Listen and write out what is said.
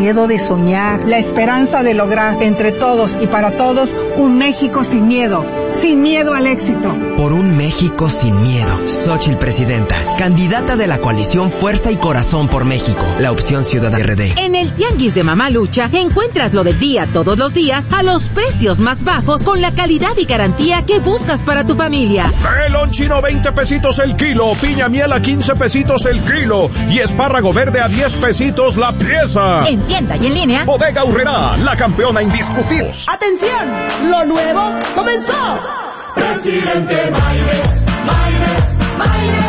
miedo de soñar, la esperanza de lograr entre todos y para todos un México sin miedo al éxito. Por un México sin miedo. Xóchitl Presidenta, candidata de la coalición Fuerza y Corazón por México, la opción Ciudadana RD. En el Tianguis de Mamalucha encuentras lo del día todos los días a los precios más bajos con la calidad y garantía que buscas para tu familia. Melón chino 20 pesitos el kilo, piña miel a 15 pesitos el kilo y espárrago verde a 10 pesitos la pieza. En tienda y en línea, Bodega Aurrerá, la campeona indiscutible. ¡Atención! ¡Lo nuevo comenzó! Presidente Maínez, Maínez, Maínez.